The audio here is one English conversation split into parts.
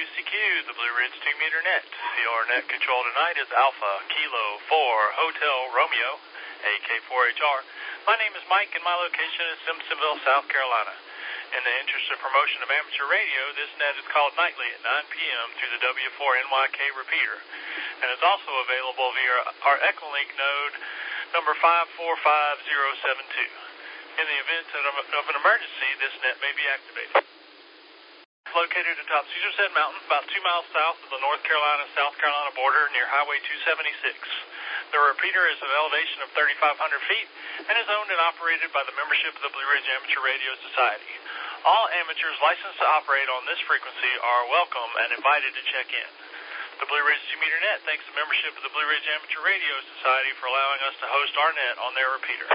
WCQ, the Blue Ridge 2-meter net. Your net control tonight is Alpha Kilo 4 Hotel Romeo, AK4HR. My name is Mike, and my location is Simpsonville, South Carolina. In the interest of promotion of amateur radio, this net is called nightly at 9 p.m. through the W4NYK repeater, and is also available via our Echolink node number 545072. In the event of an emergency, this net may be activated. Located atop Caesar's Head Mountain, about 2 miles south of the North Carolina-South Carolina border near Highway 276. The repeater is of an elevation of 3,500 feet and is owned and operated by the membership of the Blue Ridge Amateur Radio Society. All amateurs licensed to operate on this frequency are welcome and invited to check in. The Blue Ridge 2-meter net thanks the membership of the Blue Ridge Amateur Radio Society for allowing us to host our net on their repeater.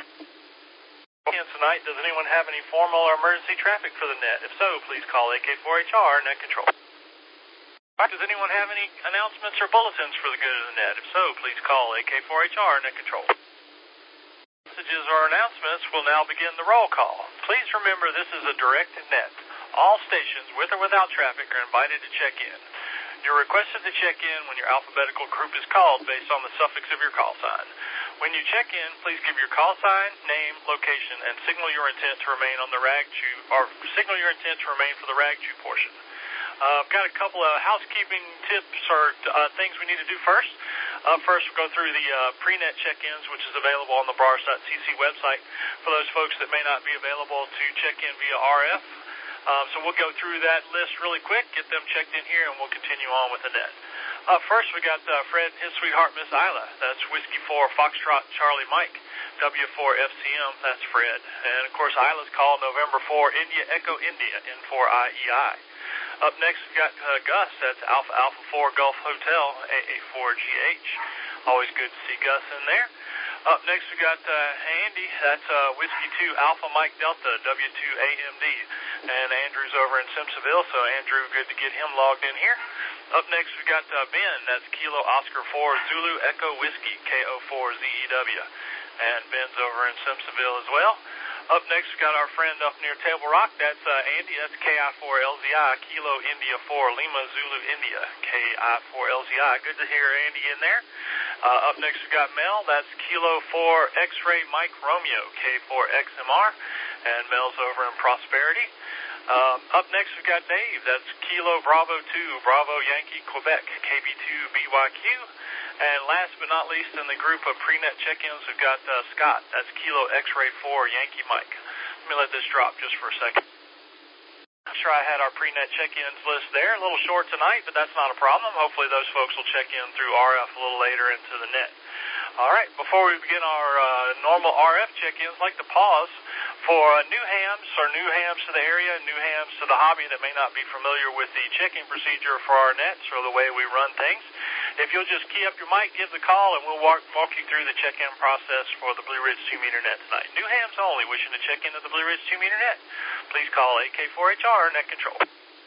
Tonight, does anyone have any formal or emergency traffic for the net? If so, please call AK4HR Net Control. Does anyone have any announcements or bulletins for the good of the net? If so, please call AK4HR Net Control. Messages or announcements will now begin the roll call. Please remember this is a directed net. All stations, with or without traffic, are invited to check in. You're requested to check in when your alphabetical group is called based on the suffix of your call sign. When you check in, please give your call sign, name, location, and signal your intent to remain on the rag-chew, or signal your intent to remain for the rag-chew portion. I've got a couple of housekeeping tips or things we need to do first. First, we'll go through the pre-net check-ins, which is available on the bars.cc website for those folks that may not be available to check in via RF. So we'll go through that list really quick, get them checked in here, and we'll continue on with the net. First, we got Fred, his sweetheart, Miss Isla. That's Whiskey 4 Foxtrot Charlie Mike. W4FCM, that's Fred. And, of course, Isla's call November 4 India Echo India, N4IEI. Up next, we got Gus. That's Alpha Alpha 4 Gulf Hotel, AA4GH. Always good to see Gus in there. Up next, we got Andy. That's Whiskey 2 Alpha Mike Delta, W2AMD. And Andrew's over in Simpsonville, so Andrew, good to get him logged in here. Up next, we got Ben. That's Kilo Oscar 4 Zulu Echo Whiskey, KO4ZEW. And Ben's over in Simpsonville as well. Up next, we got our friend up near Table Rock. That's Andy. That's KI4LZI, Kilo India 4 Lima Zulu India, KI4LZI. Good to hear Andy in there. Up next, we got Mel. That's Kilo 4 X-Ray Mike Romeo, K4XMR. And Mel's over in Prosperity. Up next, we got Dave. That's Kilo Bravo 2 Bravo Yankee Quebec, KB2BYQ. And last but not least, in the group of pre-net check-ins, we've got Scott. That's Kilo X-Ray 4 Yankee Mike. Let me let this drop just for a second. I'm sure I had our pre-net check-ins list there. A little short tonight, but that's not a problem. Hopefully those folks will check in through RF a little later into the net. All right, before we begin our normal RF check-ins, I'd like to pause for new hams to the area, new hams to the hobby that may not be familiar with the checking procedure for our nets or the way we run things. If you'll just key up your mic, give the call, and we'll walk you through the check-in process for the Blue Ridge 2-meter net tonight. New hams only wishing to check into the Blue Ridge 2-meter net. Please call AK4HR Net Control.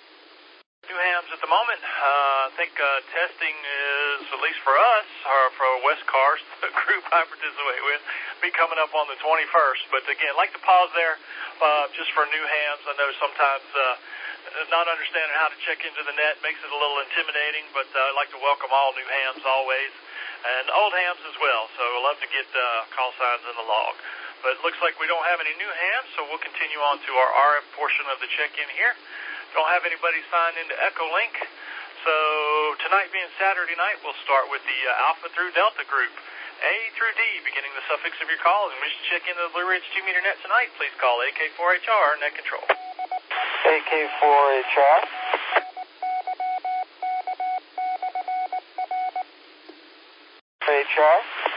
New hams at the moment. I think testing is, at least for us, or for West Cars, the group I participate with, be coming up on the 21st. But again, I'd like to pause there just for new hams. I know sometimes not understanding how to check into the net makes it a little intimidating, but I'd like to welcome all new hams always, and old hams as well. So I'd love to get call signs in the log. But it looks like we don't have any new hams, so we'll continue on to our RF portion of the check-in here. Don't have anybody signed into Echolink. So tonight being Saturday night, we'll start with the Alpha through Delta group. A through D, beginning the suffix of your call. And wish to check into the Blue Ridge 2-meter net tonight, please call AK4HR Net Control. AK4HR. HR.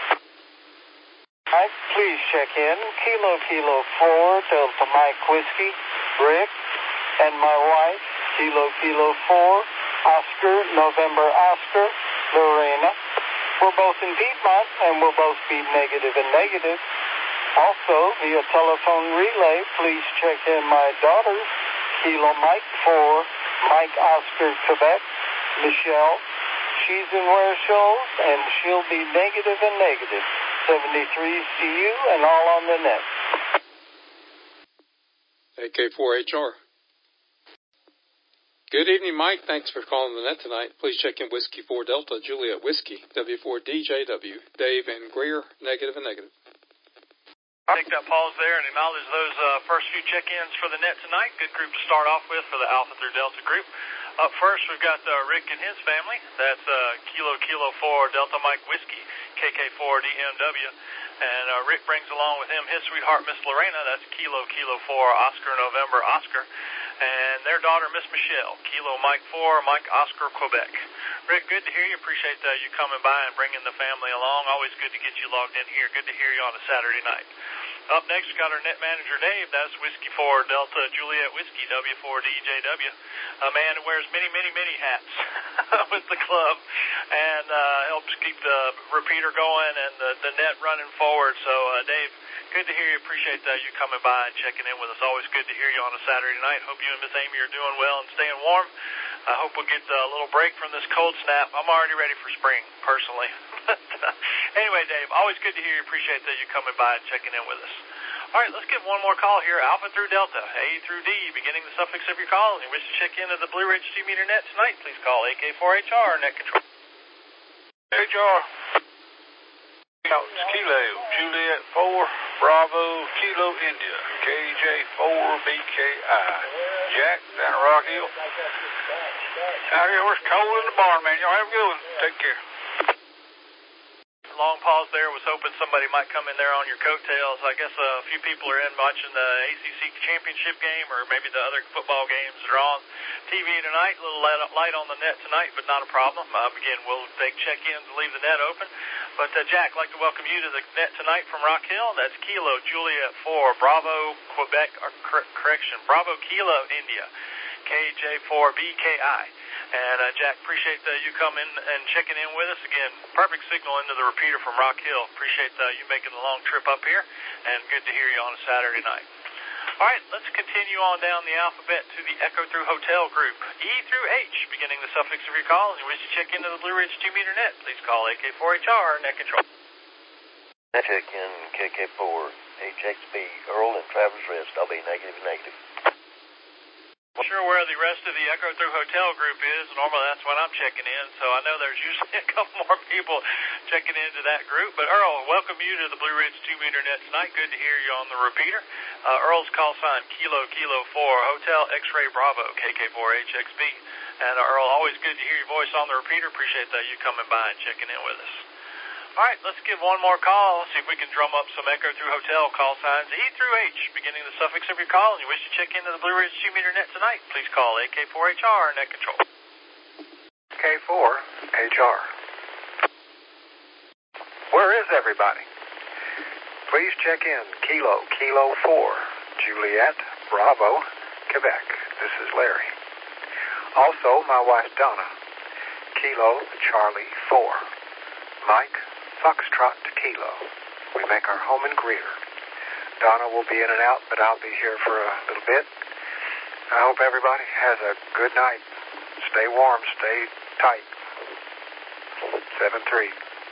Mike, please check in. Kilo 4 Delta Mike Whiskey, Rick, and my wife, Kilo 4 Oscar November Oscar, Lorena. We're both in Piedmont, and we'll both be negative and negative. Also, via telephone relay, please check in my daughters, Kilo Mike 4, Mike Oscar Quebec, Michelle. She's in Ware Shoals, and she'll be negative and negative. 73 CU and all on the net. AK4HR. Good evening, Mike. Thanks for calling the net tonight. Please check in Whiskey 4 Delta, Juliet Whiskey, W4DJW, Dave and Greer, negative and negative. I'll take that pause there and acknowledge those first few check-ins for the net tonight. Good group to start off with for the Alpha through Delta group. Up first, we've got Rick and his family. That's Kilo 4 Delta Mike Whiskey, KK4 DMW. And Rick brings along with him his sweetheart, Miss Lorena. That's Kilo 4 Oscar November Oscar. And their daughter, Miss Michelle, Kilo Mike 4 Mike Oscar Quebec. Rick, good to hear you. Appreciate you coming by and bringing the family along. Always good to get you logged in here. Good to hear you on a Saturday night. Up next, we got our net manager, Dave. That's Whiskey 4 Delta Juliet Whiskey, W4DJW. A man who wears many, many, many hats with the club and helps keep the repeater going and the net running forward. So, Dave, good to hear you. Appreciate you coming by and checking in with us. Always good to hear you on a Saturday night. Hope you and Miss Amy are doing well and staying warm. I hope we'll get a little break from this cold snap. I'm already ready for spring, personally. Anyway, Dave, always good to hear you. Appreciate you coming by and checking in with us. All right, let's get one more call here. Alpha through Delta, A through D, beginning the suffix of your call. And you wish to check into the Blue Ridge 2-meter net tonight, please call AK4HR, net control. HR. It's Kilo, Juliet 4, Bravo, Kilo, India, KJ4BKI. Jack, down at Rock Hill. Out here, we're cold in the barn, man. Y'all have a good one. Take care. Long pause there. Was hoping somebody might come in there on your coattails. I guess a few people are in watching the ACC championship game or maybe the other football games that are on TV tonight. A little light on the net tonight, but not a problem. Again, we'll take check-ins and leave the net open. But, Jack, I'd like to welcome you to the net tonight from Rock Hill. That's Kilo Juliet 4, Bravo, Quebec, or correction, Bravo, Kilo, India, KJ4BKI. And, Jack, appreciate you coming and checking in with us. Again, perfect signal into the repeater from Rock Hill. Appreciate you making the long trip up here, and good to hear you on a Saturday night. All right, let's continue on down the alphabet to the Echo Through Hotel group. E through H, beginning the suffix of your call. And you wish to check into the Blue Ridge 2-meter net, please call AK4HR, net control. Check in KK4, HXB, Earl and Travis Rest. I'll be negative. I'm sure where the rest of the Echo Through Hotel group is. Normally that's when I'm checking in, so I know there's usually a couple more people checking into that group. But Earl, welcome you to the Blue Ridge 2-meter net tonight. Good to hear you on the repeater. Earl's call sign, Kilo 4, Hotel X-Ray Bravo, KK4HXB. And Earl, always good to hear your voice on the repeater. Appreciate you coming by and checking in with us. All right, let's give one more call. See if we can drum up some Echo Through Hotel call signs. E through H, beginning the suffix of your call. And you wish to check into the Blue Ridge 2-meter net tonight, please call AK4HR, net control. K4HR. Where is everybody? Please check in Kilo 4, Juliet, Bravo, Quebec. This is Larry. Also, my wife Donna, Kilo Charlie 4, Mike Foxtrot Kilo. We make our home in Greer. Donna will be in and out, but I'll be here for a little bit. I hope everybody has a good night. Stay warm, stay tight. 7-3.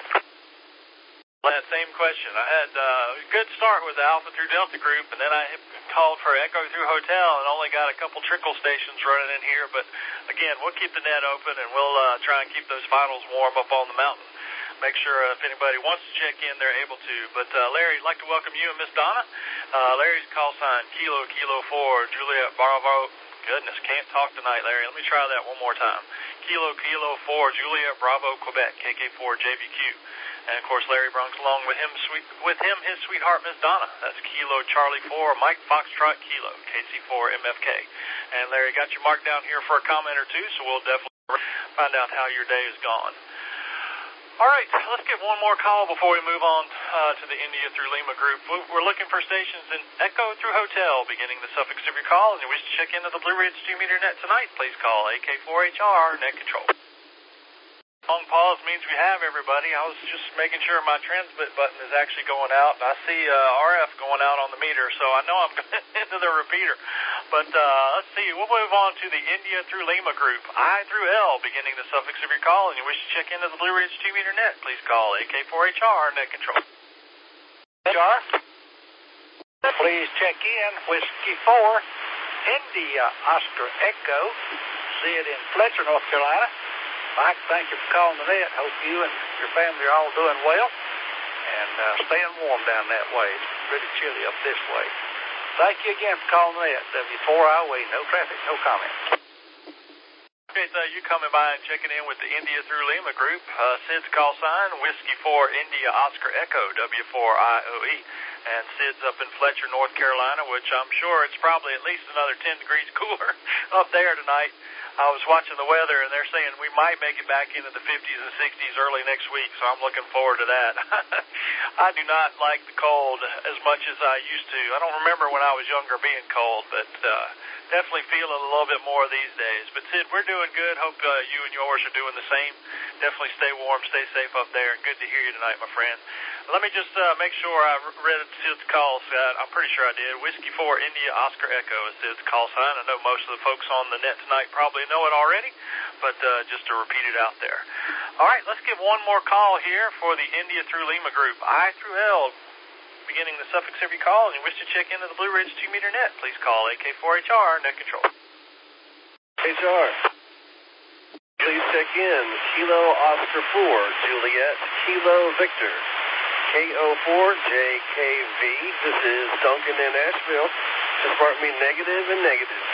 That same question. I had a good start with the Alpha through Delta group, and then I called for Echo through Hotel and only got a couple trickle stations running in here. But, again, we'll keep the net open, and we'll try and keep those finals warm up on the mountain. Make sure if anybody wants to check in, they're able to. But, Larry, I'd like to welcome you and Miss Donna. Larry's call sign, Kilo 4, Juliet Bravo. Goodness, can't talk tonight, Larry. Let me try that one more time. Kilo 4, Juliet Bravo, Quebec, KK4JVQ. And, of course, Larry brings along with him his sweetheart, Miss Donna. That's Kilo Charlie 4, Mike Foxtrot Kilo, KC4MFK. And, Larry, got you marked down here for a comment or two, so we'll definitely find out how your day is gone. All right, let's get one more call before we move on to the India through Lima group. We're looking for stations in Echo through Hotel, beginning the suffix of your call. And you wish to check into the Blue Ridge 2-meter net tonight, please call AK4HR, net control. Long pause means we have everybody. I was just making sure my transmit button is actually going out. I see RF going out on the meter, so I know I'm into the repeater. But let's see. We'll move on to the India through Lima group. I through L, beginning the suffix of your call. And you wish to check into the Blue Ridge 2-meter net, please call AK4HR, net control. HR. Please check in Whiskey 4, India Oscar Echo, Sid in Fletcher, North Carolina. Mike, thank you for calling the net. Hope you and your family are all doing well and staying warm down that way. It's pretty chilly up this way. Thank you again for calling the net. W4IOA, no traffic, no comment. Appreciate you coming by and checking in with the India through Lima group. Sid's call sign, Whiskey 4 India Oscar Echo, W4IOE. And Sid's up in Fletcher, North Carolina, which I'm sure it's probably at least another 10 degrees cooler up there tonight. I was watching the weather, and they're saying we might make it back into the 50s and 60s early next week, so I'm looking forward to that. I do not like the cold as much as I used to. I don't remember when I was younger being cold, but definitely feel it a little bit more these days. But, Sid, we're doing good. Hope you and yours are doing the same. Definitely stay warm, stay safe up there, and good to hear you tonight, my friend. Let me just make sure I read Sid's call. I'm pretty sure I did. Whiskey 4 India Oscar Echo is Sid's call sign. I know most of the folks on the net tonight probably know it already, but just to repeat it out there. All right, let's give one more call here for the India through Lima group. I through L, beginning the suffix of your call, and you wish to check into the Blue Ridge 2-meter net, please call AK4HR, net control. HR. Please check in. Kilo Oscar 4, Juliet, Kilo Victor. KO4JKV. This is Duncan in Asheville. Just mark me negative and negative.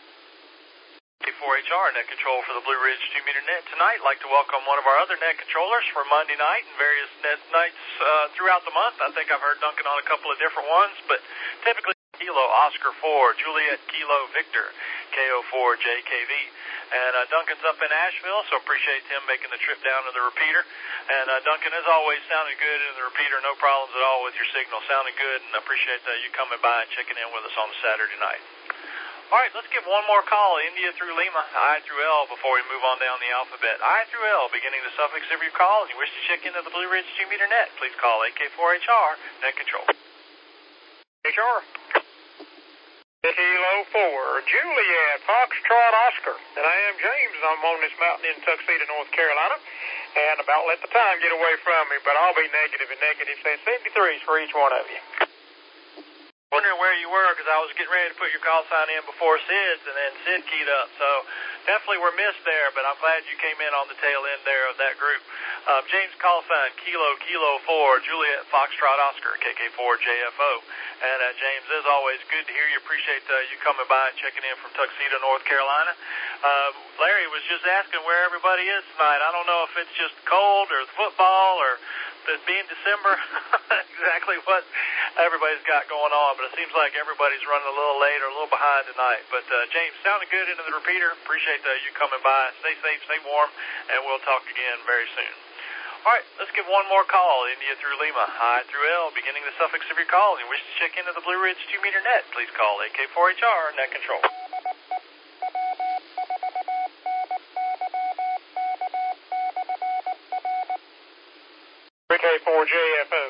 AK4HR, net control for the Blue Ridge 2-meter net tonight. I'd like to welcome one of our other net controllers for Monday night and various net nights throughout the month. I think I've heard Duncan on a couple of different ones, but typically Kilo Oscar 4, Juliet Kilo Victor, KO4JKV. And Duncan's up in Asheville, so appreciate him making the trip down to the repeater. And Duncan, as always, sounding good in the repeater. No problems at all with your signal. Sounding good, and I appreciate you coming by and checking in with us on Saturday night. All right, let's give one more call, India through Lima, I through L, before we move on down the alphabet. I through L, beginning the suffix of your call, and you wish to check into the Blue Ridge 2-meter net, please call AK4HR, net control. HR. Kilo 4, Juliet, Foxtrot, Oscar. And I am James, and I'm on this mountain in Tuxedo, North Carolina. And about let the time get away from me, but I'll be negative and negative, saying 73s for each one of you. Wondering where you were, because I was getting ready to put your call sign in before Sid's, and then Sid keyed up. So definitely we're missed there, but I'm glad you came in on the tail end there of that group. James call sign, Kilo 4, Juliet Foxtrot Oscar, KK4JFO. And James, as always, good to hear you. Appreciate you coming by and checking in from Tuxedo, North Carolina. Larry was just asking where everybody is tonight. I don't know if it's just cold or football or it being December, exactly what everybody's got going on, but it seems like everybody's running a little late or a little behind tonight. But James, sounding good into the repeater. Appreciate you coming by. Stay safe, stay warm, and we'll talk again very soon. All right, let's give one more call, India through Lima, I through L, beginning the suffix of your call. You wish to check into the Blue Ridge 2-meter net, please call AK4HR, net control. AK4JFO.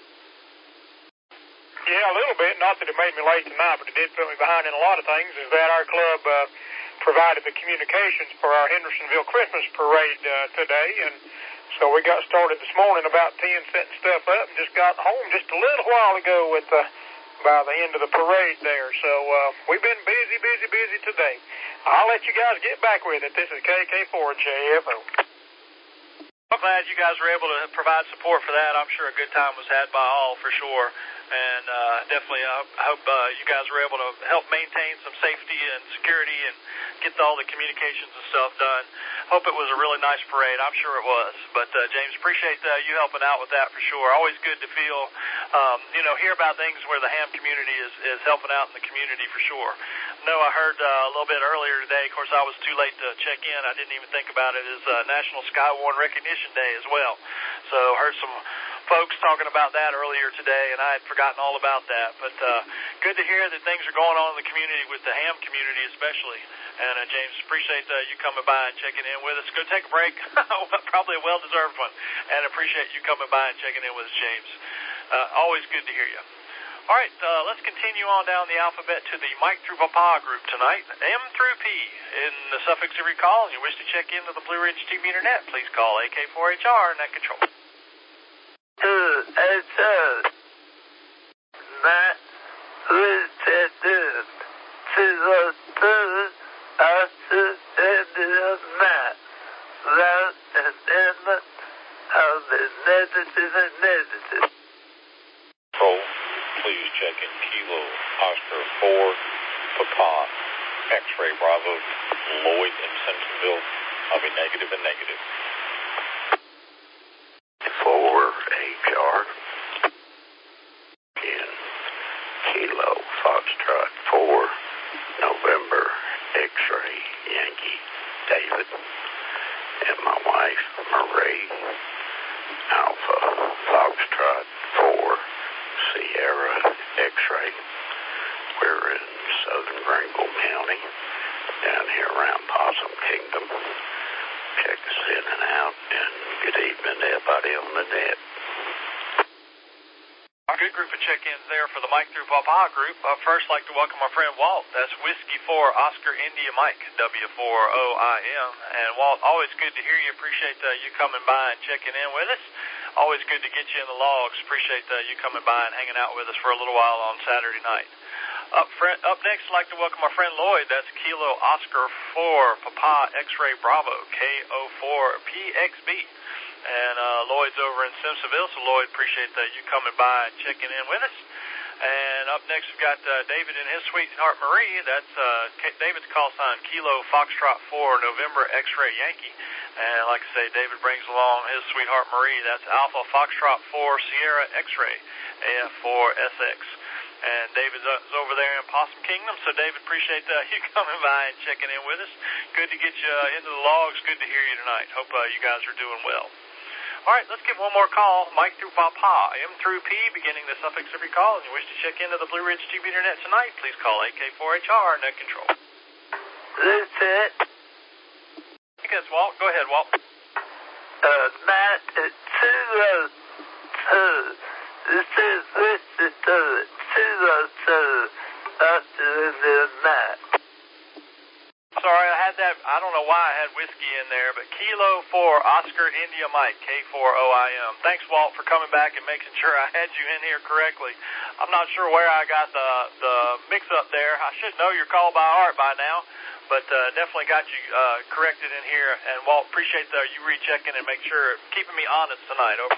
Yeah, a little bit. Not that it made me late tonight, but it did put me behind in a lot of things, is that our club provided the communications for our Hendersonville Christmas parade today, and so we got started this morning about 10, setting stuff up, and just got home just a little while ago with by the end of the parade there. So we've been busy today. I'll let you guys get back with it. This is KK4JFO. I'm glad you guys were able to provide support for that. I'm sure a good time was had by all, for sure. And definitely I hope you guys were able to help maintain some safety and security and get all the communications and stuff done. Hope it was a really nice parade. I'm sure it was. But, James, appreciate you helping out with that for sure. Always good to feel, hear about things where the ham community is helping out in the community for sure. No, I heard a little bit earlier today. Of course, I was too late to check in. I didn't even think about it. It's National Skywarn Recognition Day as well. So heard some folks talking about that earlier today, and I had forgotten all about that. But good to hear that things are going on in the community, with the ham community especially. And, James, appreciate you coming by and checking in with us. Go take a break, probably a well-deserved one, and appreciate you coming by and checking in with us, James. Always good to hear you. All right, let's continue on down the alphabet to the Mike through Papa group tonight. M through P. In the suffix of your call, and you wish to check into the Blue Ridge 2-meter net, please call AK4HR, net control. Matt, Control, please check in Kilo Oscar 4, Papa, X-Ray Bravo, Lloyd in Simpsonville. I'll be negative and negative. 4HR in Kilo Foxtrot 4, November X-Ray Yankee David, and my wife Marie, Alpha Foxtrot 4, Sierra X-Ray. We're in southern Greenville County, down here around Possum Kingdom. Check us in and out, and good evening to everybody on the net. A good group of check-ins there for the Mike through Papa group. First, I'd like to welcome our friend Walt. That's Whiskey 4 Oscar India Mike, W4OIM. And Walt, always good to hear you. Appreciate you coming by and checking in with us. Always good to get you in the logs. Appreciate you coming by and hanging out with us for a little while on Saturday night. Up next, I'd like to welcome our friend Lloyd. That's Kilo Oscar 4 Papa X-Ray Bravo, KO4PXB. And Lloyd's over in Simpsonville, so Lloyd, appreciate you coming by and checking in with us. And up next, we've got David and his sweetheart Marie. That's David's call sign, Kilo Foxtrot 4 November X-Ray Yankee. And like I say, David brings along his sweetheart Marie. That's Alpha Foxtrot 4 Sierra X-Ray, AF4SX. And David's over there in Possum Kingdom. So, David, appreciate you coming by and checking in with us. Good to get you into the logs. Good to hear you tonight. Hope you guys are doing well. All right, let's give one more call. Mike through Papa, M through P, beginning the suffix of your call. And you wish to check into the Blue Ridge TV Internet tonight, please call AK4HR, net control. This it. Yes, Walt. Go ahead, Walt. Matt, it's 202. This is listed to it. 202. After the night. Sorry, I had that. I don't know why I had whiskey in there, but Kilo 4 Oscar India Mike, K4OIM. Thanks, Walt, for coming back and making sure I had you in here correctly. I'm not sure where I got the mix-up there. I should know your call by heart by now, but definitely got you corrected in here. And, Walt, appreciate you rechecking and make sure, keeping me honest tonight. Over.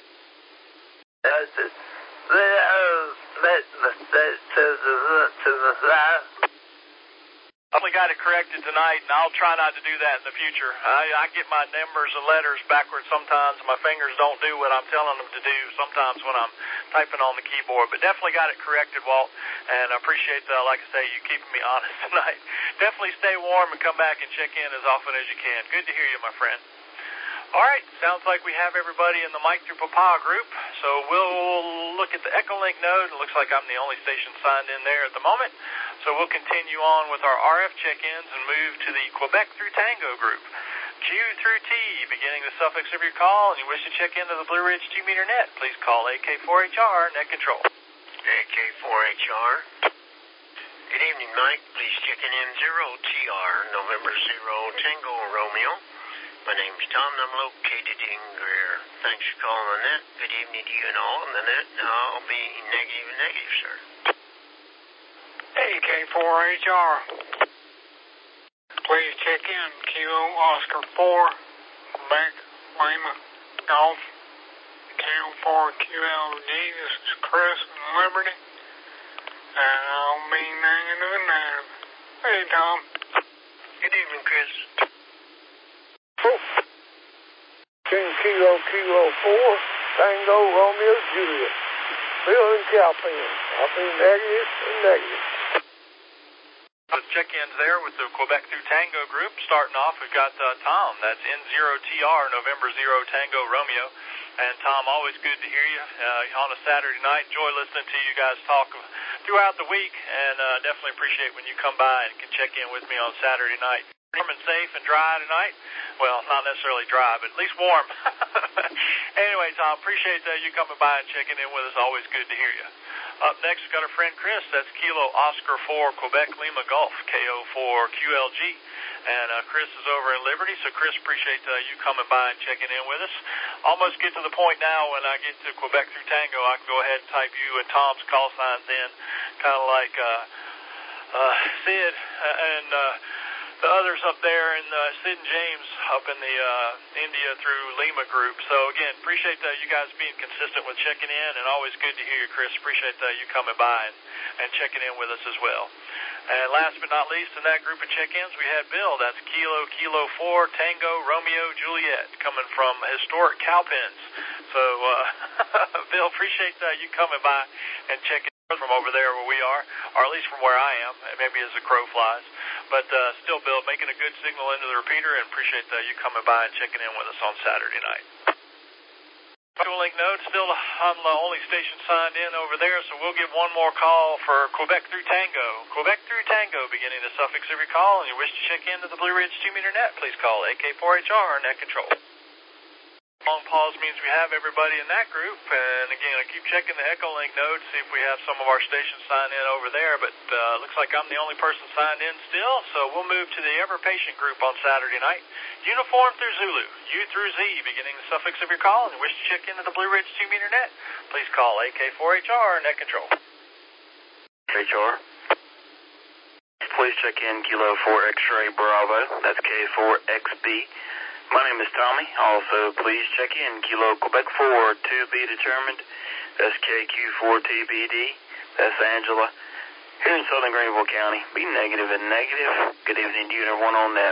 I only got it corrected tonight, and I'll try not to do that in the future. I get my numbers and letters backwards sometimes, and my fingers don't do what I'm telling them to do sometimes when I'm typing on the keyboard. But definitely got it corrected, Walt, and I appreciate, like I say, you keeping me honest tonight. Definitely stay warm and come back and check in as often as you can. Good to hear you, my friend. All right, sounds like we have everybody in the Mike through Papa group, so we'll look at the Echolink node. It looks like I'm the only station signed in there at the moment, so we'll continue on with our RF check-ins and move to the Quebec through Tango group. Q through T, beginning the suffix of your call, and you wish to check into the Blue Ridge TV Internet, please call AK4HR, net control. AK4HR. Good evening, Mike. Please check in 0TR, November 0 Tango Romeo. My name's Tom, and I'm located in Greer. Thanks for calling the net. Good evening to you and all on the net. I'll be negative, sir. AK4HR. Please check in Kilo Oscar 4, Quebec, Lima, Golf, KO4QLG. This is Chris in Liberty, and I'll be negative. Hey, Tom. Good evening, Chris. Kilo 4, Tango Romeo Juliet. Bill and Calpin. I'll be negative. Check-ins there with the Quebec through Tango group. Starting off, we've got Tom. That's N0TR, November 0 Tango Romeo. And Tom, always good to hear you on a Saturday night. Enjoy listening to you guys talk throughout the week, and definitely appreciate when you come by and can check in with me on Saturday night. Warm and safe and dry tonight. Well, not necessarily dry, but at least warm. Anyway, Tom, appreciate you coming by and checking in with us. Always good to hear you. Up next, we've got our friend Chris. That's Kilo Oscar 4 Quebec Lima Golf, KO4QLG. And Chris is over in Liberty. So, Chris, appreciate you coming by and checking in with us. Almost get to the point now when I get to Quebec through Tango, I can go ahead and type you and Tom's call signs in, kind of like Sid and the others up there in Sid and James up in the India through Lima group. So, again, appreciate you guys being consistent with checking in, and always good to hear you, Chris. Appreciate you coming by and checking in with us as well. And last but not least, in that group of check-ins, we had Bill. That's Kilo 4, Tango, Romeo, Juliet, coming from historic Cowpens. So, Bill, appreciate you coming by and checking in from over there where we are, or at least from where I am, maybe as the crow flies. But still, Bill, making a good signal into the repeater, and appreciate you coming by and checking in with us on Saturday night. Dual link node, still I'm the only station signed in over there, so we'll give one more call for Quebec through Tango. Quebec through Tango, beginning the suffix of your call, and you wish to check into the Blue Ridge 2-meter net, please call AK4HR net control. Long pause means we have everybody in that group, and again, I keep checking the Echo Link node, see if we have some of our stations signed in over there, but looks like I'm the only person signed in still, so we'll move to the Ever Patient group on Saturday night. Uniform through Zulu, U through Z, beginning the suffix of your call, and you wish to check into the Blue Ridge 2-meter net, please call AK4HR net control. HR. Please check in Kilo 4 X-ray Bravo, that's K4XB. My name is Tommy. Also, please check in Kilo Quebec 4 to be determined. That's KQ4TBD. That's Angela. Here in Southern Greenville County. Be negative and negative. Good evening to you and everyone on net.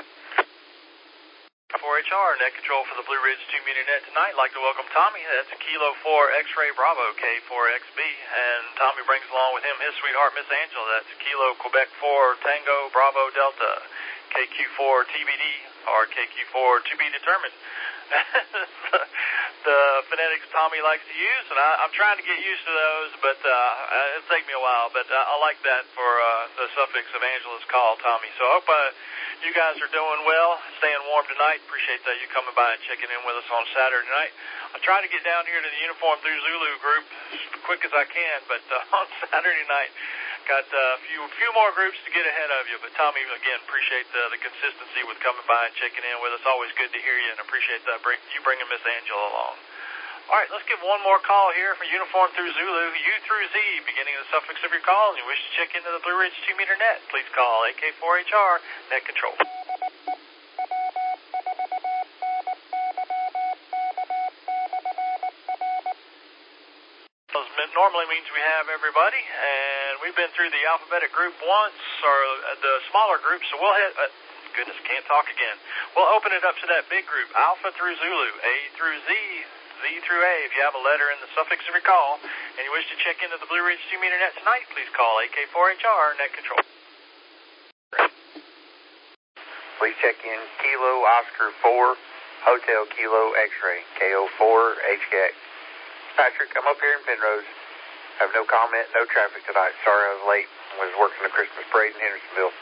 4HR, net control for the Blue Ridge 2-meter net tonight. I'd like to welcome Tommy. That's Kilo 4 X-ray Bravo, K4XB. And Tommy brings along with him his sweetheart, Miss Angela. That's Kilo Quebec 4 Tango Bravo Delta, KQ4TBD, or KQ4 to be determined. The phonetics Tommy likes to use, and I'm trying to get used to those, but it'll take me a while. But I like that for the suffix of Angela's call, Tommy. So I hope you guys are doing well, staying warm tonight. Appreciate you coming by and checking in with us on Saturday night. I'll try to get down here to the Uniform through Zulu group as quick as I can, but on Saturday night, got a few more groups to get ahead of you. But Tommy, again, appreciate the consistency with coming by and checking in with us. Always good to hear you, and appreciate you bringing Miss Angela along. All right, let's give one more call here for Uniform through Zulu, U through Z, beginning the suffix of your call, and you wish to check into the Blue Ridge 2-meter net, please call AK4HR net control. Normally means we have everybody, and we've been through the alphabetic group once, or the smaller group, so we'll head, goodness, can't talk again. We'll open it up to that big group, Alpha through Zulu, A through Z, Z through A. If you have a letter in the suffix of your call, and you wish to check into the Blue Ridge 2-meter net tonight, please call AK4HR net control. Please check in Kilo Oscar 4, Hotel Kilo X-ray, KO4HKX. Patrick, I'm up here in Penrose. I have no comment, no traffic tonight. Sorry I was late. I was working the Christmas parade in Hendersonville.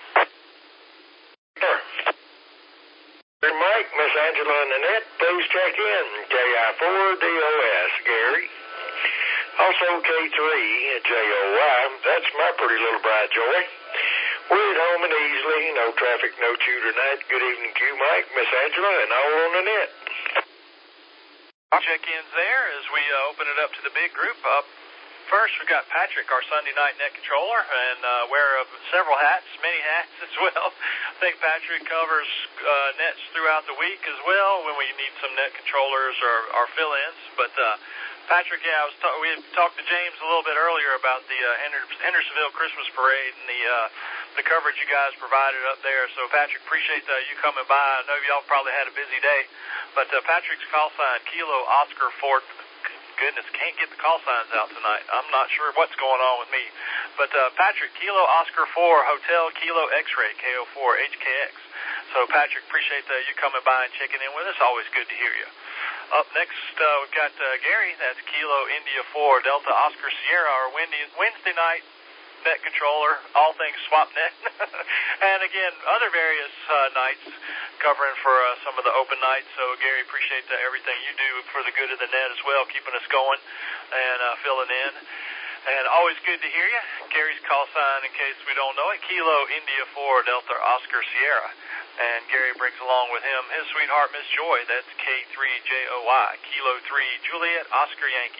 Mike, Miss Angela and Annette, please check in. KI4DOS, Gary. Also K3JOY, that's my pretty little bride, Joy. We're at home and easily, no traffic, no chew tonight. Good evening to you, Mike, Miss Angela, and all on the net. Check-ins there as we open it up to the big group. Up first, we got Patrick, our Sunday night net controller, and wearer of several hats, many hats as well. I think Patrick covers nets throughout the week as well when we need some net controllers or fill-ins. But Patrick, yeah, we had talked to James a little bit earlier about the Hendersonville Christmas Parade and the coverage you guys provided up there. So, Patrick, appreciate you coming by. I know y'all probably had a busy day. But Patrick's call sign, Kilo Oscar 4, goodness, can't get the call signs out tonight. I'm not sure what's going on with me. But Patrick, Kilo Oscar 4, Hotel Kilo X-ray, KO4HKX. So, Patrick, appreciate you coming by and checking in with us. Always good to hear you. Up next, we've got Gary. That's Kilo India 4, Delta Oscar Sierra, our Wednesday night net controller, all things SwapNet. And again, other various nights covering for some of the open nights. So, Gary, appreciate everything you do for the good of the net as well, keeping us going and filling in. And always good to hear you. Gary's call sign, in case we don't know it, Kilo India 4, Delta Oscar Sierra. And Gary brings along with him his sweetheart, Miss Joy. That's K3JOY, Kilo 3, Juliet Oscar Yankee.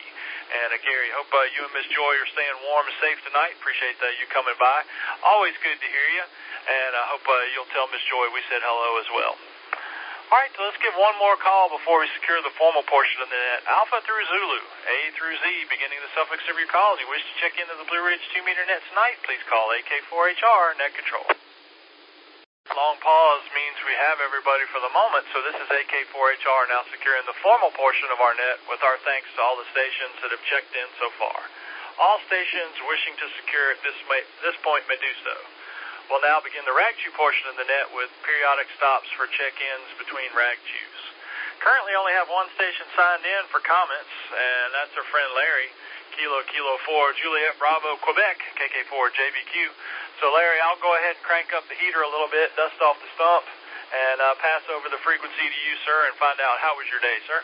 And Gary, hope you and Miss Joy are staying warm and safe tonight. Appreciate you coming by. Always good to hear you. And I hope you'll tell Miss Joy we said hello as well. All right, so let's give one more call before we secure the formal portion of the net. Alpha through Zulu, A through Z, beginning the suffix of your calls. You wish to check into the Blue Ridge 2-meter net tonight, please call AK4HR, net control. Long pause means we have everybody for the moment, so this is AK4HR now securing the formal portion of our net with our thanks to all the stations that have checked in so far. All stations wishing to secure at this point may do so. We'll now begin the RAGCHU portion of the net with periodic stops for check-ins between RAGCHUs. Currently only have one station signed in for comments, and that's our friend Larry, Kilo 4, Juliet Bravo, Quebec, KK4JBQ. So Larry, I'll go ahead and crank up the heater a little bit, dust off the stump, and pass over the frequency to you, sir, and find out how was your day, sir?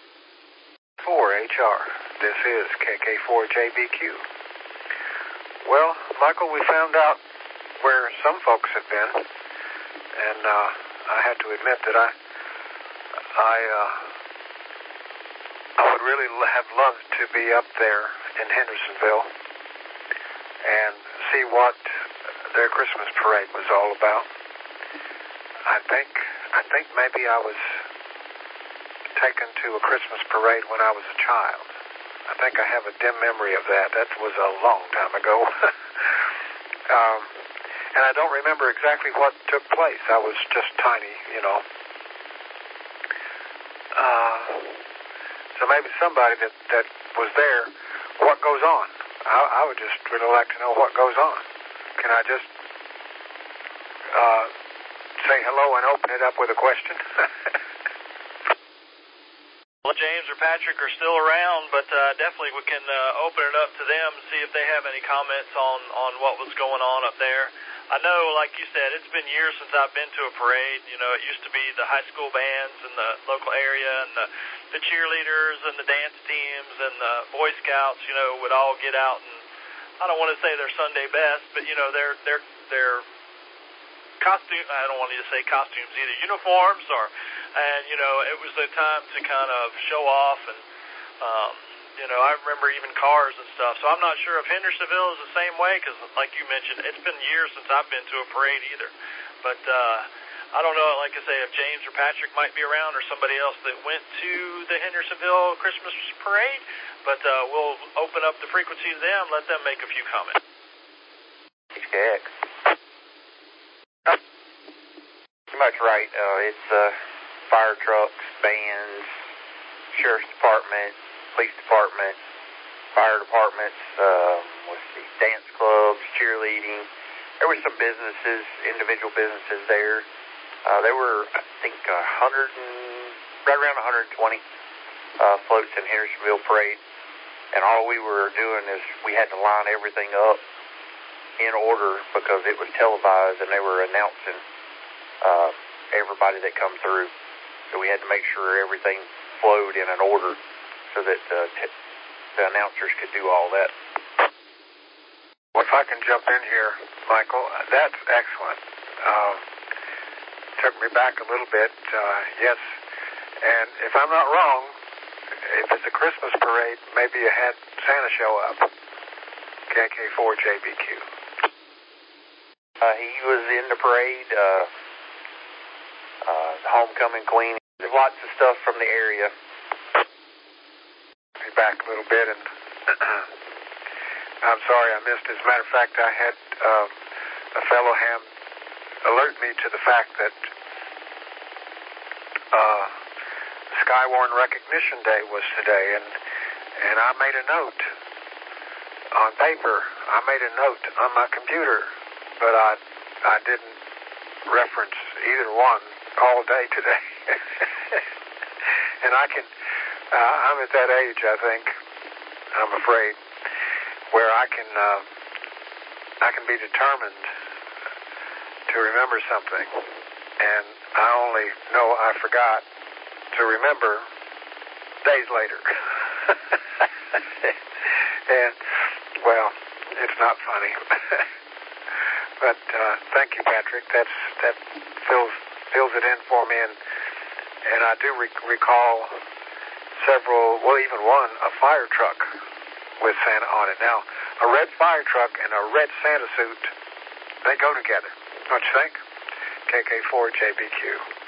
4HR, this is KK4JBQ. Well, Michael, we found out where some folks had been, and I had to admit that I would really have loved to be up there in Hendersonville and see what their Christmas parade was all about. I think maybe I was taken to a Christmas parade when I was a child. I think I have a dim memory of that. That was a long time ago. And I don't remember exactly what took place. I was just tiny, you know. So maybe somebody that was there, what goes on? I would just really like to know what goes on. Can I just say hello and open it up with a question? Well, James or Patrick are still around, but definitely we can open it up to them and see if they have any comments on what was going on up there. I know, like you said, it's been years since I've been to a parade. You know, it used to be the high school bands in the local area and the cheerleaders and the dance teams and the Boy Scouts, you know, would all get out and, I don't want to say their Sunday best, but, you know, their costume, I don't want you to say costumes either, uniforms and, you know, it was a time to kind of show off and, you know, I remember even cars and stuff. So I'm not sure if Hendersonville is the same way because, like you mentioned, it's been years since I've been to a parade either. But I don't know, like I say, if James or Patrick might be around or somebody else that went to the Hendersonville Christmas parade. But we'll open up the frequency to them, let them make a few comments. HKX. Pretty much right. It's fire trucks, bands, sheriff's department, police department, fire departments, dance clubs, cheerleading. There were some businesses, individual businesses there. There were, I think, right around 120 floats in Hendersonville Parade. And all we were doing is we had to line everything up in order because it was televised and they were announcing everybody that come through. So we had to make sure everything flowed in an order so that the announcers could do all that. Well, if I can jump in here, Michael, that's excellent. Took me back a little bit, yes. And if I'm not wrong, if it's a Christmas parade, maybe you had Santa show up. KK4JBQ. He was in the parade, the homecoming queen. There's lots of stuff from the area. Be back a little bit, and I'm sorry I missed it. As a matter of fact, I had a fellow ham alert me to the fact that Skywarn Recognition Day was today, and I made a note on paper. I made a note on my computer, but I didn't reference either one all day today. And I'm at that age, I think, I'm afraid, where I can be determined to remember something, and I only know I forgot to remember days later. And, well, it's not funny. But thank you, Patrick. That fills it in for me, and I do recall even one, a fire truck with Santa on it. Now, a red fire truck and a red Santa suit, they go together. Don't you think? KK4JBQ.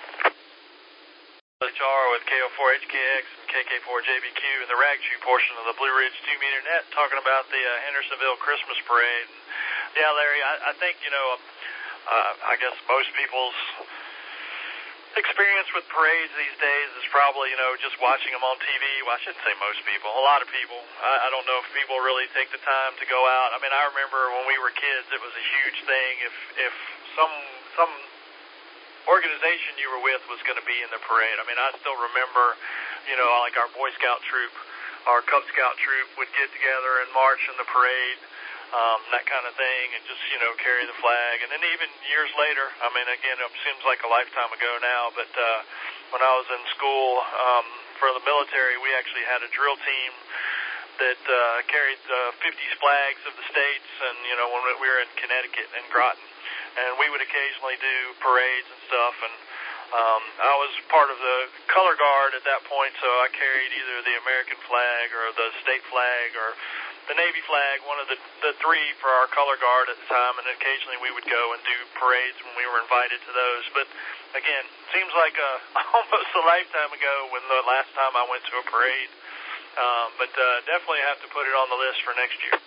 HR with KO4HKX and KK4JBQ in the Ragtru portion of the Blue Ridge 2-meter net, talking about the Hendersonville Christmas Parade. And, yeah, Larry, I think, I guess most people's experience with parades these days is probably, just watching them on TV. Well, I shouldn't say most people. A lot of people. I don't know if people really take the time to go out. I mean, I remember when we were kids, it was a huge thing. If some organization you were with was going to be in the parade. I mean, I still remember, like our Boy Scout troop, our Cub Scout troop would get together and march in the parade. That kind of thing, and just, carry the flag. And then even years later, I mean, again, it seems like a lifetime ago now, but when I was in school for the military, we actually had a drill team that carried 50 flags of the states, and, when we were in Connecticut and Groton. And we would occasionally do parades and stuff, and I was part of the color guard at that point, so I carried either the American flag or the state flag or the Navy flag, one of the three for our color guard at the time, and occasionally we would go and do parades when we were invited to those. But again, seems like almost a lifetime ago when the last time I went to a parade. But definitely have to put it on the list for next year.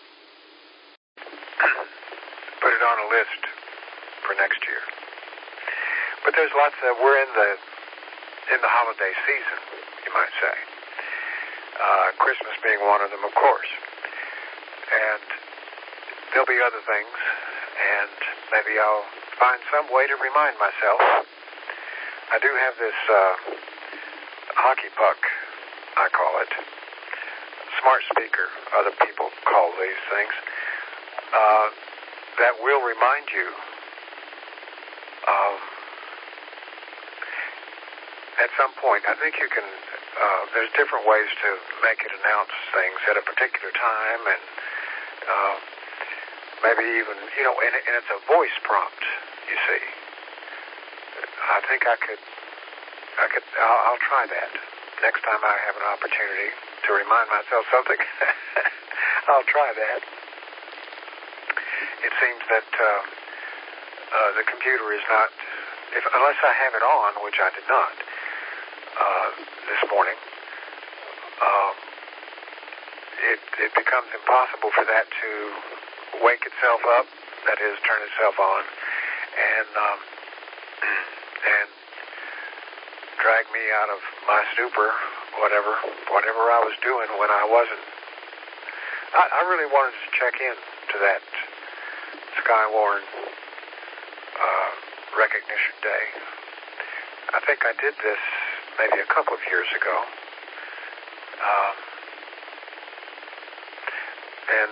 Put it on a list for next year. But there's lots of, we're in the holiday season, you might say. Christmas being one of them, of course. And there'll be other things, and maybe I'll find some way to remind myself. I do have this hockey puck, I call it, smart speaker, other people call these things, that will remind you at some point. I think you can, there's different ways to make it announce things at a particular time, and maybe even, and it's a voice prompt, you see. I think I'll try that. Next time I have an opportunity to remind myself something, I'll try that. It seems that the computer is not, unless I have it on, which I did not this morning, it becomes impossible for that to wake itself up, that is, turn itself on, and drag me out of my stupor, whatever I was doing when I wasn't. I really wanted to check in to that Skywarn Recognition Day. I think I did this maybe a couple of years ago. And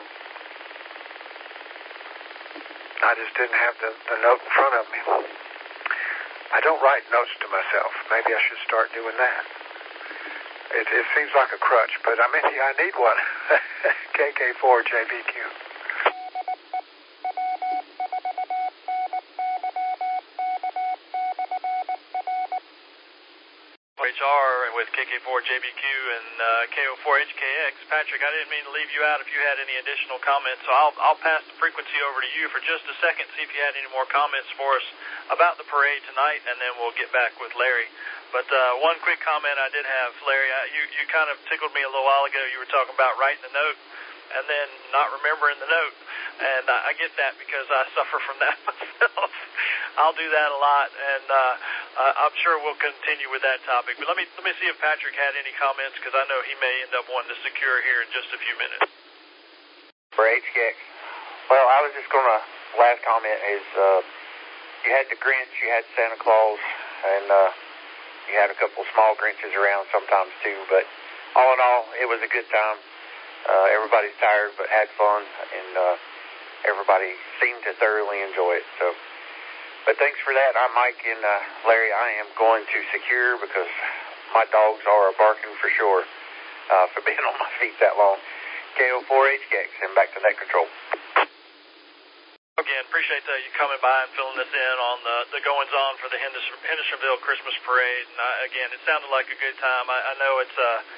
I just didn't have the note in front of me. I don't write notes to myself. Maybe I should start doing that. It seems like a crutch, but maybe I need one. KK4JBQ. HR with KK4JBQ and KO4HKX. Patrick, I didn't mean to leave you out if you had any additional comments, so I'll pass the frequency over to you for just a second, see if you had any more comments for us about the parade tonight, and then we'll get back with Larry. But one quick comment I did have, Larry, you kind of tickled me a little while ago. You were talking about writing the note and then not remembering the note. And I get that because I suffer from that myself. I'll do that a lot, and I'm sure we'll continue with that topic. But let me see if Patrick had any comments, because I know he may end up wanting to secure here in just a few minutes. For HKX, well, I was just going to, last comment is, you had the Grinch, you had Santa Claus, and you had a couple small Grinches around sometimes too, but all in all, it was a good time. Everybody's tired but had fun, and everybody seemed to thoroughly enjoy it. So, but thanks for that. Mike and Larry, I am going to secure because my dogs are barking for sure for being on my feet that long. KO4HKX, and back to net control. Again, appreciate you coming by and filling us in on the goings-on for the Hendersonville Christmas Parade. And again, it sounded like a good time. I know it's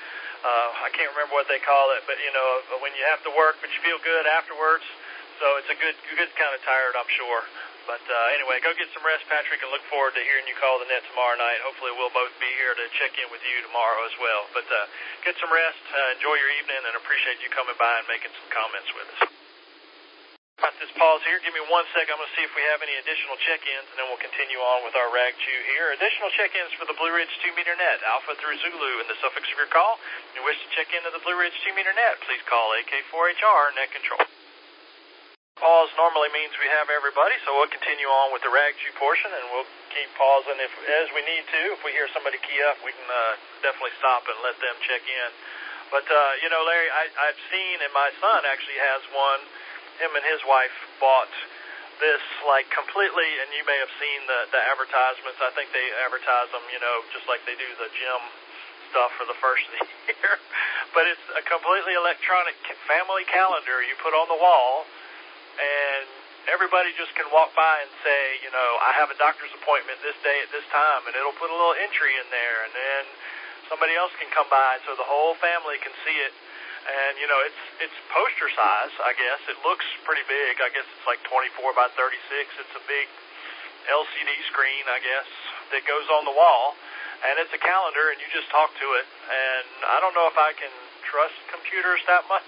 I can't remember what they call it, but, when you have to work, but you feel good afterwards. So it's a good kind of tired, I'm sure. But anyway, go get some rest, Patrick, and look forward to hearing you call the net tomorrow night. Hopefully we'll both be here to check in with you tomorrow as well. But get some rest, enjoy your evening, and appreciate you coming by and making some comments with us. Got this pause here. Give me 1 sec. I'm going to see if we have any additional check-ins, and then we'll continue on with our rag chew here. Additional check-ins for the Blue Ridge 2-meter net, Alpha through Zulu, in the suffix of your call. If you wish to check into the Blue Ridge 2-meter net, please call AK4HR Net Control. Pause normally means we have everybody, so we'll continue on with the rag chew portion, and we'll keep pausing as we need to. If we hear somebody key up, we can definitely stop and let them check in. But, Larry, I've seen, and my son actually has one. Him and his wife bought this completely, and you may have seen the advertisements. I think they advertise them, just like they do the gym stuff for the first of the year. But it's a completely electronic family calendar you put on the wall, and everybody just can walk by and say, I have a doctor's appointment this day at this time, and it'll put a little entry in there, and then somebody else can come by so the whole family can see it. And, it's poster size, I guess. It looks pretty big. I guess it's like 24 by 36. It's a big LCD screen, I guess, that goes on the wall. And it's a calendar, and you just talk to it. And I don't know if I can trust computers that much.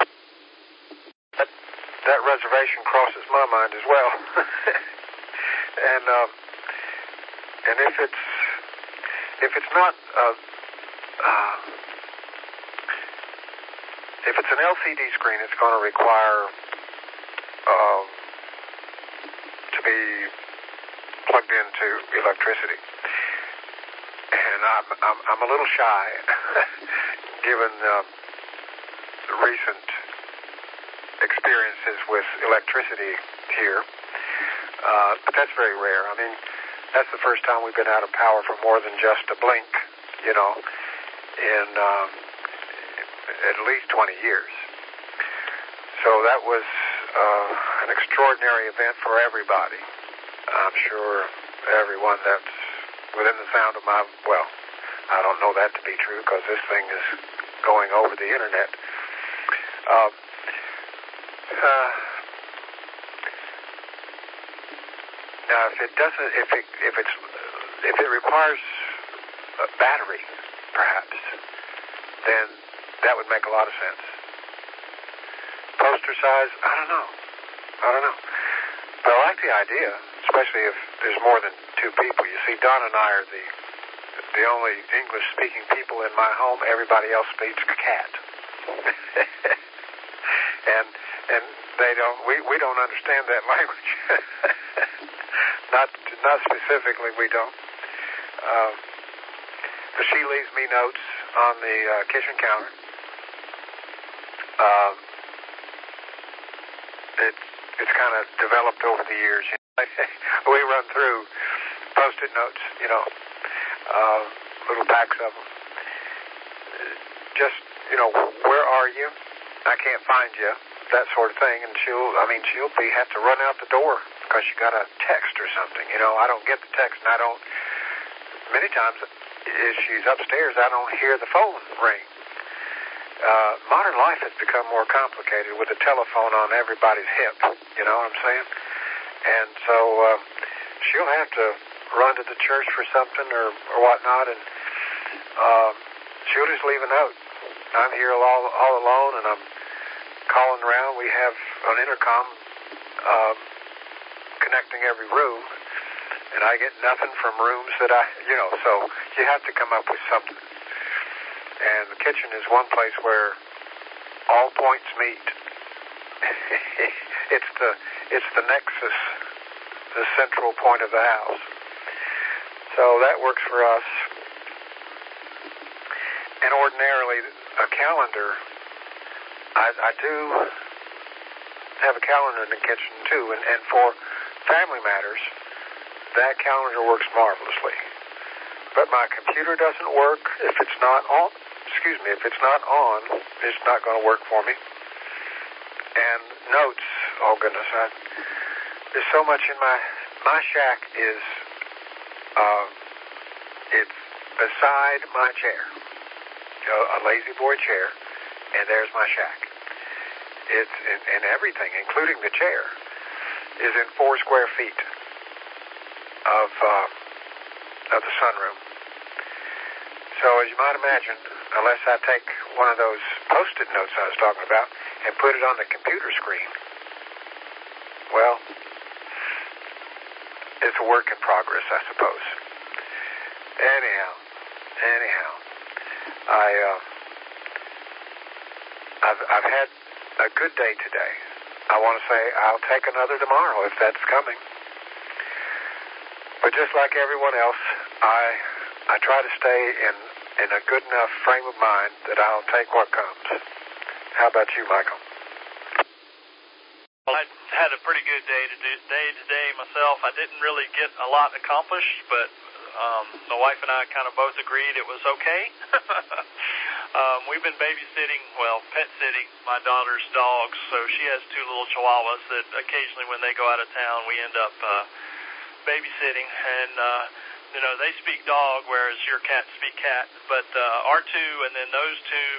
That reservation crosses my mind as well. And if it's not... if it's an LCD screen, it's going to require to be plugged into electricity, and I'm a little shy, given the recent experiences with electricity here. But that's very rare. I mean, that's the first time we've been out of power for more than just a blink, in at least 20 years. So that was an extraordinary event for everybody. I'm sure everyone that's within the sound of my, well, I don't know that to be true because this thing is going over the internet. Now, if it requires a battery, perhaps, then that would make a lot of sense. Poster size, I don't know. But I like the idea, especially if there's more than two people. You see, Don and I are the only English-speaking people in my home. Everybody else speaks cat. and they don't. We don't understand that language. Not specifically. We don't. But she leaves me notes on the kitchen counter. It's kind of developed over the years. We run through Post-it notes, little packs of them. Just, where are you? I can't find you. That sort of thing. And she'll have to run out the door because she got a text or something. I don't get the text, and many times if she's upstairs, I don't hear the phone ring. Modern life has become more complicated with the telephone on everybody's hip, you know what I'm saying? And so she'll have to run to the church for something or whatnot, and she'll just leave a note. I'm here all alone, and I'm calling around. We have an intercom connecting every room, and I get nothing from rooms that so you have to come up with something. And the kitchen is one place where all points meet. It's the nexus, the central point of the house. So that works for us. And ordinarily, a calendar, I do have a calendar in the kitchen too, and for family matters, that calendar works marvelously. But my computer doesn't work if it's not on. If it's not on, it's not going to work for me. And notes, oh goodness, there's so much in my shack is, it's beside my chair. a lazy boy chair, and there's my shack. It's and everything, including the chair, is in 4 square feet of the sunroom. So as you might imagine, unless I take one of those Post-it notes I was talking about and put it on the computer screen, well, it's a work in progress, I suppose. Anyhow, I've had a good day today. I want to say I'll take another tomorrow if that's coming. But just like everyone else, I try to stay in a good enough frame of mind that I'll take what comes. How about you, Michael? Well, I had a pretty good day today myself. I didn't really get a lot accomplished, but my wife and I kind of both agreed it was okay. We've been babysitting, pet sitting my daughter's dogs. So she has 2 little chihuahuas that occasionally when they go out of town, we end up babysitting. And, they speak dog, whereas your cats speak cat. But our 2 and then those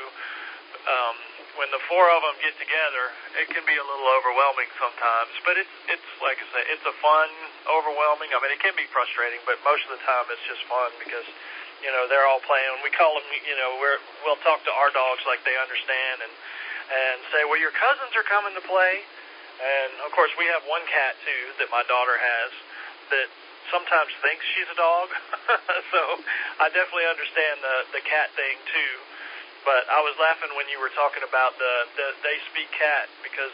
2, when the 4 of them get together, it can be a little overwhelming sometimes. But it's like I say, it's a fun overwhelming. I mean, it can be frustrating, but most of the time it's just fun because, they're all playing. We call them, we'll talk to our dogs like they understand and say, well, your cousins are coming to play. And, of course, we have one cat, too, that my daughter has that sometimes thinks she's a dog. So I definitely understand the cat thing, too. But I was laughing when you were talking about the they speak cat because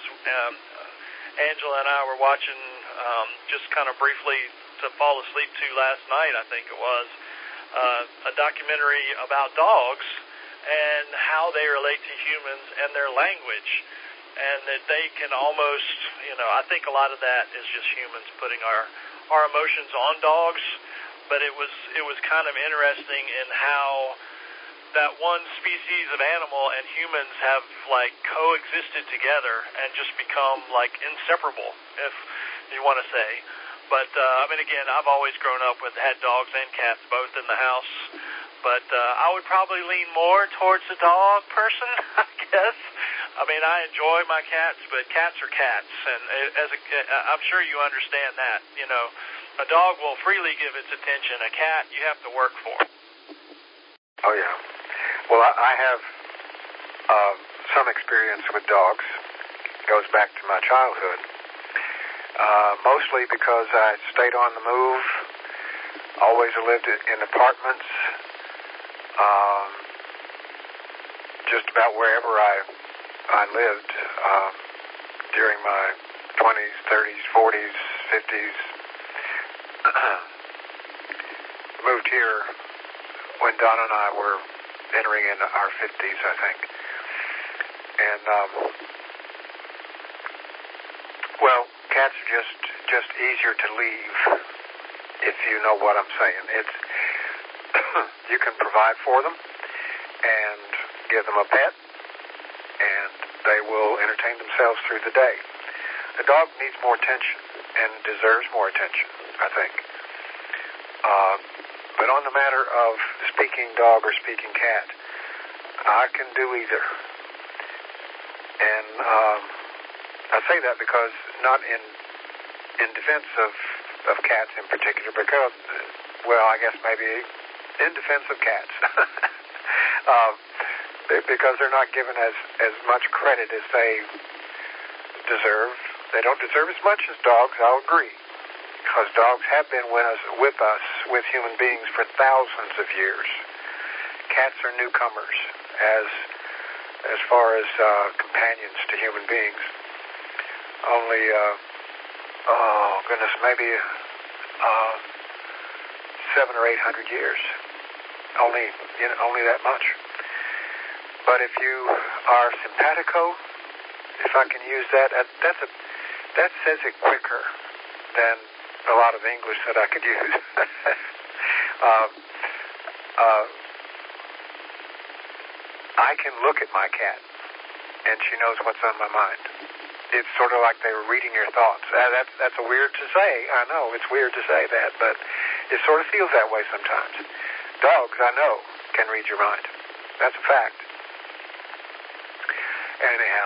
Angela and I were watching just kind of briefly to fall asleep to last night, I think it was, a documentary about dogs and how they relate to humans and their language, and that they can almost, I think a lot of that is just humans putting our emotions on dogs, but it was kind of interesting in how that one species of animal and humans have coexisted together and just become inseparable, if you want to say. But again, I've always grown up had dogs and cats both in the house. But I would probably lean more towards the dog person, I guess. I mean, I enjoy my cats, but cats are cats, and I'm sure you understand that. A dog will freely give its attention. A cat, you have to work for. Oh yeah. Well, I have some experience with dogs. It goes back to my childhood. Mostly because I stayed on the move, always lived in apartments, just about wherever I lived during my 20s, 30s, 40s, 50s. Moved here when Donna and I were entering into our 50s, I think. And, cats are just easier to leave, if you know what I'm saying. It's you can provide for them and give them a pet, and they will entertain themselves through the day. A dog needs more attention and deserves more attention, I think. But on the matter of speaking dog or speaking cat, I can do either. And I say that because not in defense of cats in particular, because, I guess maybe in defense of cats, because they're not given as much credit as they deserve. They don't deserve as much as dogs, I'll agree, because dogs have been with us, with human beings for thousands of years. Cats are newcomers as far as companions to human beings. Only, maybe 700 or 800 years. Only that much. But if you are simpatico, if I can use that says it quicker than a lot of English that I could use. I can look at my cat, and she knows what's on my mind. It's sort of like they were reading your thoughts. That's weird to say. I know, it's weird to say that, but it sort of feels that way sometimes. Dogs, I know, can read your mind. That's a fact. Anyhow,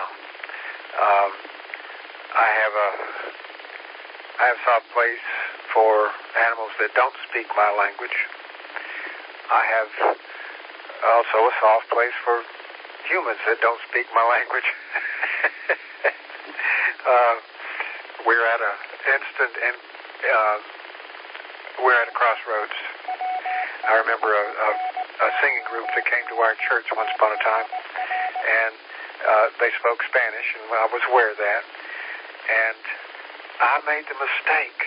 I have a soft place for animals that don't speak my language. I have also a soft place for humans that don't speak my language. We're at a crossroads. I remember a singing group that came to our church once upon a time, and they spoke Spanish, and I was aware of that. And I made the mistake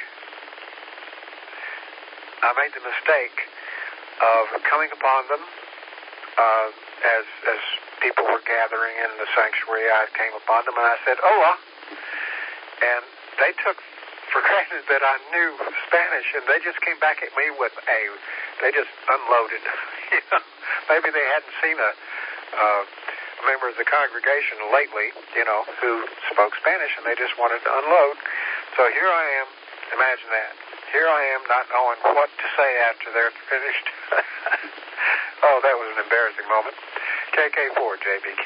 of coming upon them as people were gathering in the sanctuary. I came upon them and I said, "Hola," and they took for granted that I knew Spanish, and they just came back at me with they just unloaded. You know, maybe they hadn't seen a member of the congregation lately, you know, who spoke Spanish, and they just wanted to unload. So here I am. Imagine that. Here I am not knowing what to say after they're finished. Oh, that was an embarrassing moment. KK4JBQ.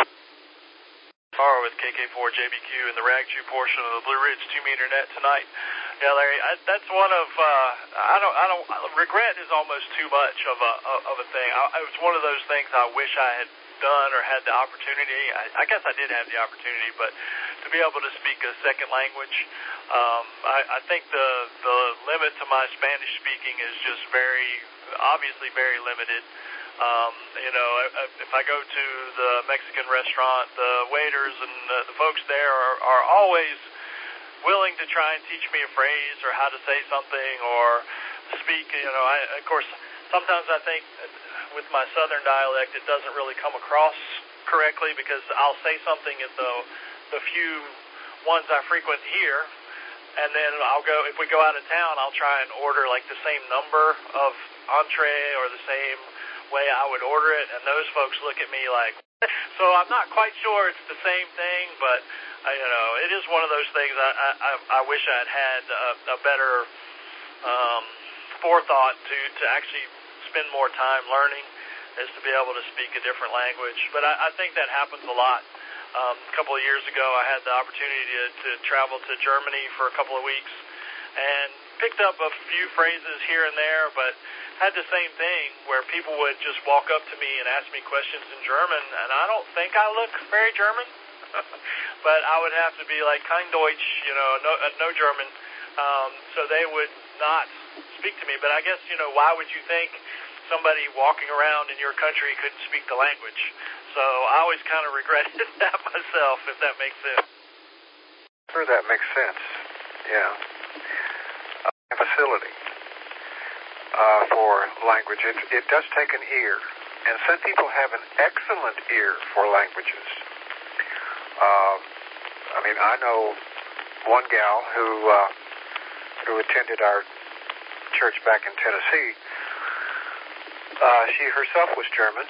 With KK4JBQ in the Ragju portion of the Blue Ridge 2-meter net tonight. Yeah, Larry, that's one of regret is almost too much of a thing. It was one of those things I wish I had done or had the opportunity. I guess I did have the opportunity, but to be able to speak a second language, I think the limit to my Spanish speaking is just obviously very limited. You know, if I go to the Mexican restaurant, the waiters and the folks there are always willing to try and teach me a phrase or how to say something or speak. You know, of course, sometimes I think with my southern dialect it doesn't really come across correctly because I'll say something at the few ones I frequent here, and then if we go out of town, I'll try and order like the same number of entree or the same way I would order it, and those folks look at me like, so I'm not quite sure it's the same thing, but you know, it is one of those things I wish I'd had a better forethought to actually spend more time learning, is to be able to speak a different language. But I think that happens a lot. A couple of years ago, I had the opportunity to travel to Germany for a couple of weeks and picked up a few phrases here and there, but had the same thing where people would just walk up to me and ask me questions in German, and I don't think I look very German, but I would have to be like kein Deutsch, you know, no German, so they would not speak to me. But I guess, you know, why would you think somebody walking around in your country couldn't speak the language? So I always kind of regretted that myself, if that makes sense. Sure, that makes sense. Yeah. Facility for language. It does take an ear, and some people have an excellent ear for languages. I mean, I know one gal who attended our church back in Tennessee. She herself was German,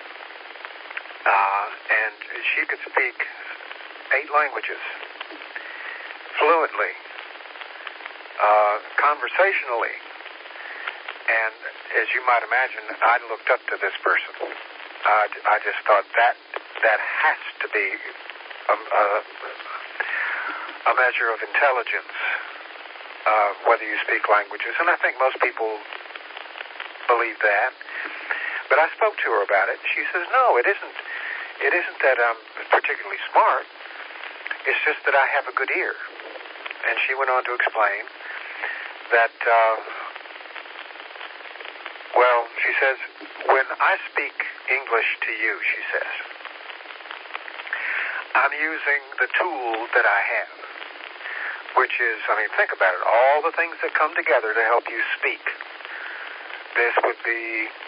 and she could speak 8 languages fluently, conversationally. And as you might imagine, I looked up to this person. I just thought that has to be a measure of intelligence, whether you speak languages. And I think most people believe that. But I spoke to her about it. She says, no, it isn't that I'm particularly smart. It's just that I have a good ear. And she went on to explain that, she says, when I speak English to you, she says, I'm using the tool that I have, which is, I mean, think about it, all the things that come together to help you speak. This would be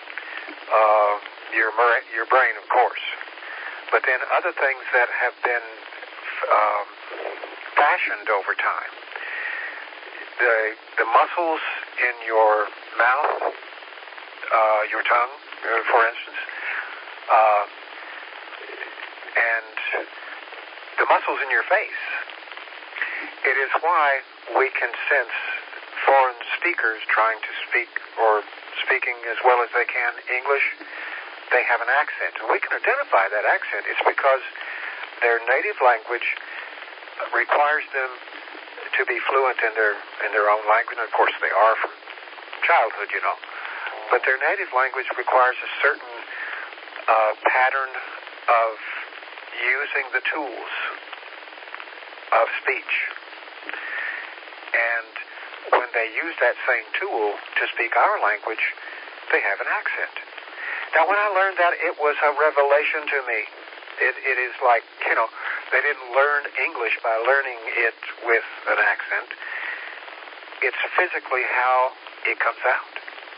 your brain, of course, but then other things that have been fashioned over time. The muscles in your mouth, your tongue, for instance, and the muscles in your face. It is why we can sense foreign speakers trying to speak or speaking as well as they can English they have an accent. And we can identify that accent. It's because their native language requires them to be fluent in their own language. And of course they are from childhood, you know. But their native language requires a certain pattern of using the tools of speech. And when they use that same tool to speak our language, they have an accent. Now, when I learned that, it was a revelation to me. It is like, you know, they didn't learn English by learning it with an accent. It's physically how it comes out.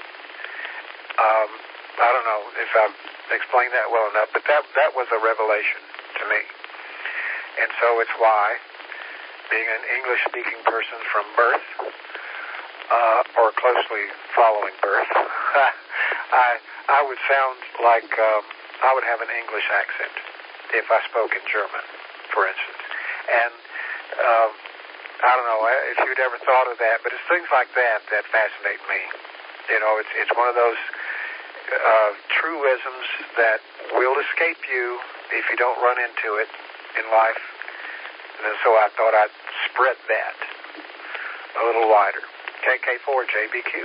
I don't know if I've explained that well enough, but that was a revelation to me. And so it's why, being an English-speaking person from birth, or closely following birth, I would sound like I would have an English accent if I spoke in German, for instance. And I don't know if you'd ever thought of that, but it's things like that that fascinate me. You know, it's one of those truisms that will escape you if you don't run into it in life. And so I thought I'd spread that a little wider. KK4 JBQ.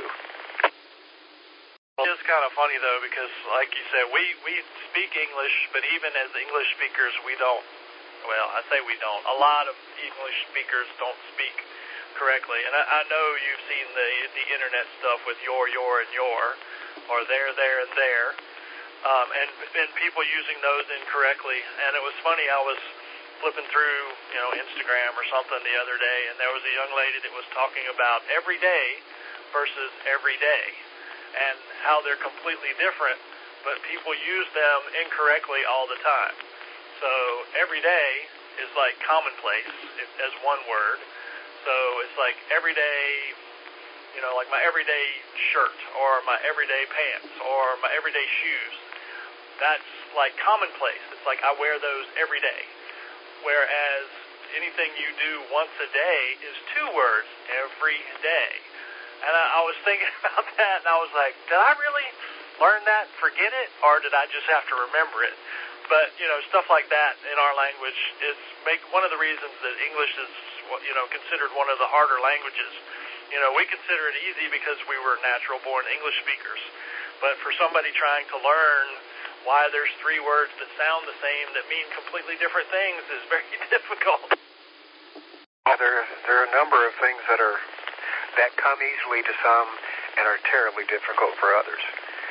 It's kind of funny, though, because, like you said, we speak English, but even as English speakers, we don't, well, I say we don't. A lot of English speakers don't speak correctly. And I know you've seen the internet stuff with your, and your, or there, and there, and people using those incorrectly. And it was funny, I was flipping through, you know, Instagram or something the other day, and there was a young lady that was talking about every day versus every day, and how they're completely different, but people use them incorrectly all the time. So every day is like commonplace as one word. So it's like every day, you know, like my everyday shirt or my everyday pants or my everyday shoes. That's like commonplace. It's like I wear those every day. Whereas anything you do once a day is 2 words, every day. And I was thinking about that, and I was like, did I really learn that, forget it, or did I just have to remember it? But, you know, stuff like that in our language is one of the reasons that English is, you know, considered one of the harder languages. You know, we consider it easy because we were natural-born English speakers. But for somebody trying to learn why there's 3 words that sound the same that mean completely different things is very difficult. There are a number of things that come easily to some and are terribly difficult for others.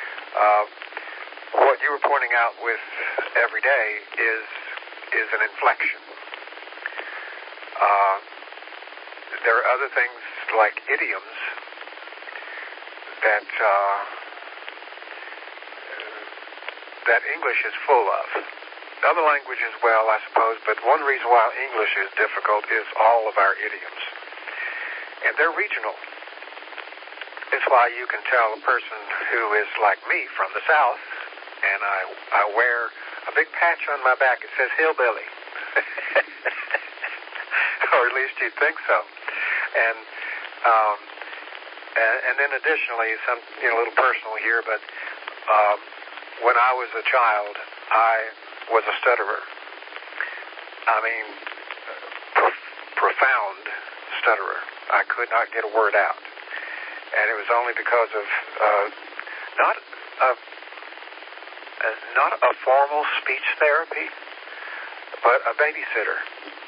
What you were pointing out with every day is an inflection. There are other things like idioms that English is full of. Other languages, well, I suppose, but one reason why English is difficult is all of our idioms. And they're regional. It's why you can tell a person who is like me from the South, and I wear a big patch on my back. It says hillbilly. Or at least you'd think so. And then additionally, a little personal here, but when I was a child, I was a stutterer. I mean, profound stutterer. I could not get a word out. And it was only because of not a formal speech therapy, but a babysitter.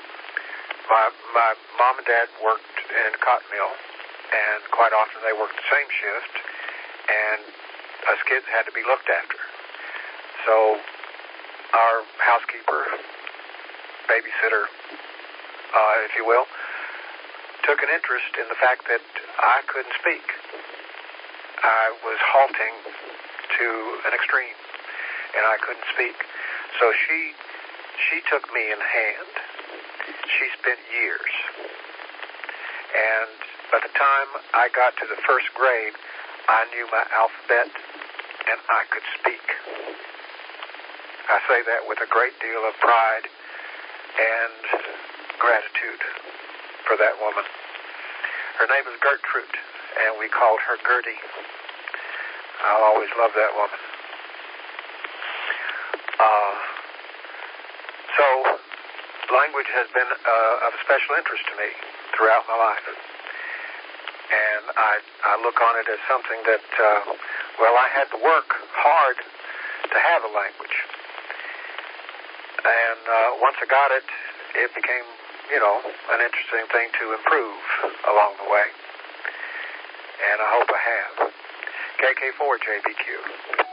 My mom and dad worked in a cotton mill, and quite often they worked the same shift, and us kids had to be looked after. So our housekeeper, babysitter, if you will, took an interest in the fact that I couldn't speak. I was halting to an extreme, and I couldn't speak. So she took me in hand. She spent years. And by the time I got to the 1st grade, I knew my alphabet, and I could speak. I say that with a great deal of pride and gratitude for that woman. Her name is Gertrude, and we called her Gertie. I'll always love that woman. language has been of special interest to me throughout my life. And I look on it as something that, I had to work hard to have a language. And once I got it, it became, an interesting thing to improve along the way. And I hope I have. KK4JBQ.